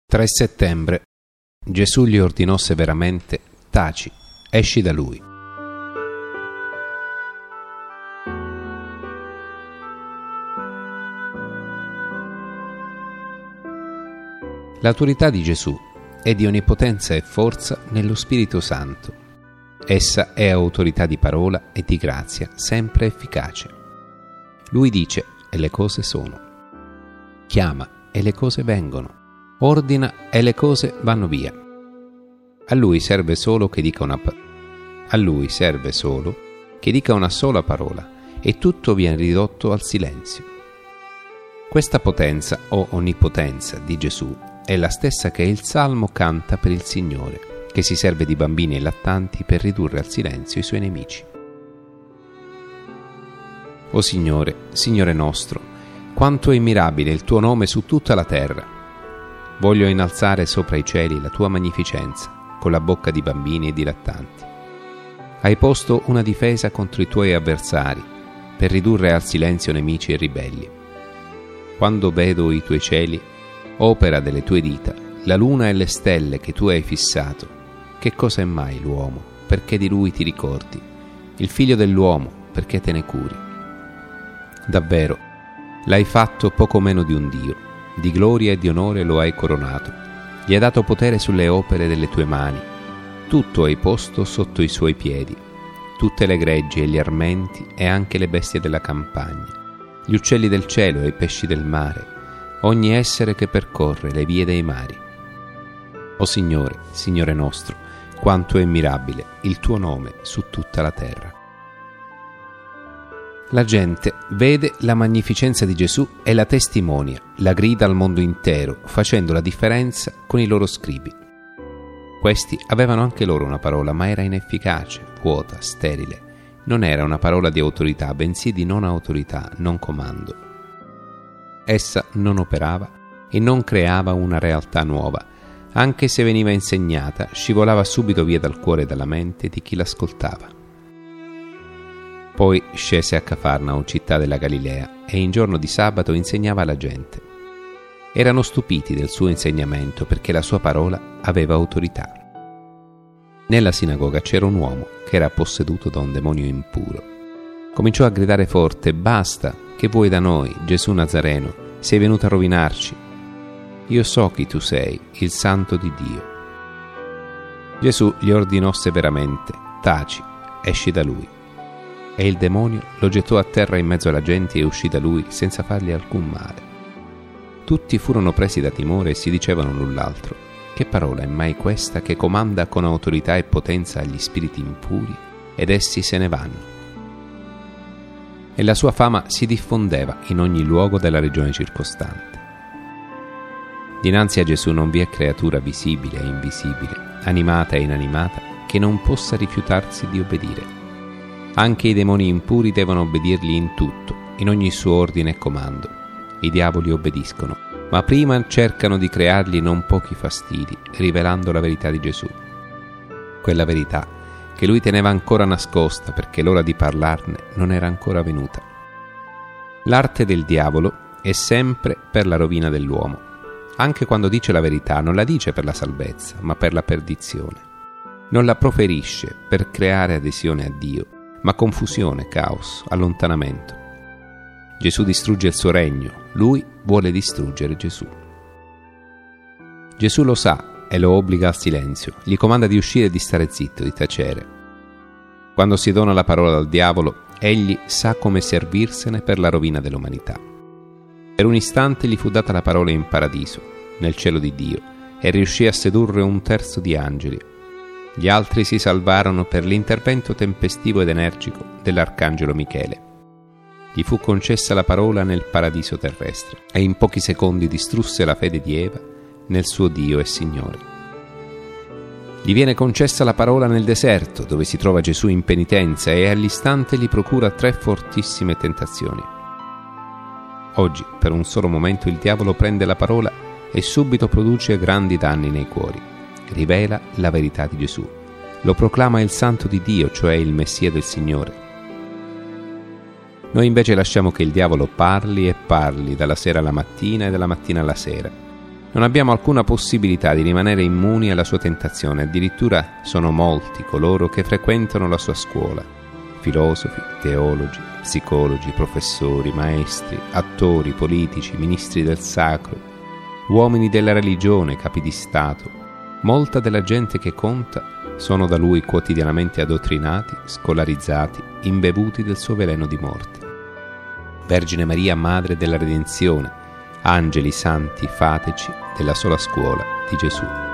3 settembre. Gesù gli ordinò severamente: taci, esci da lui. L'autorità di Gesù è di onnipotenza e forza nello Spirito Santo. Essa è autorità di parola e di grazia, sempre efficace. Lui dice e le cose sono. Chiama e le cose vengono. Ordina e le cose vanno via. A lui serve solo che dica una sola parola e tutto viene ridotto al silenzio. Questa potenza o onnipotenza di Gesù è la stessa che il Salmo canta per il Signore, che si serve di bambini e lattanti per ridurre al silenzio i suoi nemici. O Signore, Signore nostro, quanto è mirabile il tuo nome su tutta la terra! Voglio innalzare sopra i cieli la tua magnificenza, con la bocca di bambini e di lattanti. Hai posto una difesa contro i tuoi avversari, per ridurre al silenzio nemici e ribelli. Quando vedo i tuoi cieli, opera delle tue dita, la luna e le stelle che tu hai fissato, che cosa è mai l'uomo, perché di lui ti ricordi, il figlio dell'uomo, perché te ne curi? Davvero, l'hai fatto poco meno di un Dio. Di gloria e di onore lo hai coronato, gli hai dato potere sulle opere delle tue mani, tutto hai posto sotto i suoi piedi, tutte le greggi e gli armenti e anche le bestie della campagna, gli uccelli del cielo e i pesci del mare, ogni essere che percorre le vie dei mari. O Signore, Signore nostro, quanto è mirabile il tuo nome su tutta la terra. La gente vede la magnificenza di Gesù e la testimonia, la grida al mondo intero, facendo la differenza con i loro scribi. Questi avevano anche loro una parola, ma era inefficace, vuota, sterile. Non era una parola di autorità, bensì di non autorità, non comando. Essa non operava e non creava una realtà nuova. Anche se veniva insegnata, scivolava subito via dal cuore e dalla mente di chi l'ascoltava. Poi scese a Cafarnao, città della Galilea, e in giorno di sabato insegnava alla gente. Erano stupiti del suo insegnamento perché la sua parola aveva autorità. Nella sinagoga c'era un uomo che era posseduto da un demonio impuro. Cominciò a gridare forte: «Basta, che vuoi da noi, Gesù Nazareno? Sei venuto a rovinarci. Io so chi tu sei, il Santo di Dio». Gesù gli ordinò severamente: «Taci, esci da lui». E il demonio lo gettò a terra in mezzo alla gente e uscì da lui senza fargli alcun male. Tutti furono presi da timore e si dicevano l'un l'altro: «Che parola è mai questa che comanda con autorità e potenza agli spiriti impuri ed essi se ne vanno?» E la sua fama si diffondeva in ogni luogo della regione circostante. Dinanzi a Gesù non vi è creatura visibile e invisibile, animata e inanimata, che non possa rifiutarsi di obbedire. Anche i demoni impuri devono obbedirgli in tutto, in ogni suo ordine e comando. I diavoli obbediscono, ma prima cercano di creargli non pochi fastidi, rivelando la verità di Gesù. Quella verità che lui teneva ancora nascosta perché l'ora di parlarne non era ancora venuta. L'arte del diavolo è sempre per la rovina dell'uomo. Anche quando dice la verità non la dice per la salvezza, ma per la perdizione. Non la proferisce per creare adesione a Dio, ma confusione, caos, allontanamento. Gesù distrugge il suo regno, lui vuole distruggere Gesù. Gesù lo sa e lo obbliga al silenzio, gli comanda di uscire e di stare zitto, di tacere. Quando si dona la parola al diavolo, egli sa come servirsene per la rovina dell'umanità. Per un istante gli fu data la parola in paradiso, nel cielo di Dio, e riuscì a sedurre 1/3 di angeli. Gli altri si salvarono per l'intervento tempestivo ed energico dell'arcangelo Michele. Gli fu concessa la parola nel paradiso terrestre e in pochi secondi distrusse la fede di Eva nel suo Dio e Signore. Gli viene concessa la parola nel deserto, dove si trova Gesù in penitenza, e all'istante gli procura 3 fortissime tentazioni. Oggi, per un solo momento, il diavolo prende la parola e subito produce grandi danni nei cuori. Rivela la verità di Gesù. Lo proclama il Santo di Dio, cioè il Messia del Signore. Noi invece lasciamo che il diavolo parli e parli dalla sera alla mattina e dalla mattina alla sera. Non abbiamo alcuna possibilità di rimanere immuni alla sua tentazione, addirittura sono molti coloro che frequentano la sua scuola: filosofi, teologi, psicologi, professori, maestri, attori, politici, ministri del sacro, uomini della religione, capi di Stato. Molta della gente che conta sono da lui quotidianamente addottrinati, scolarizzati, imbevuti del suo veleno di morte. Vergine Maria, Madre della Redenzione, angeli santi, fateci della sola scuola di Gesù.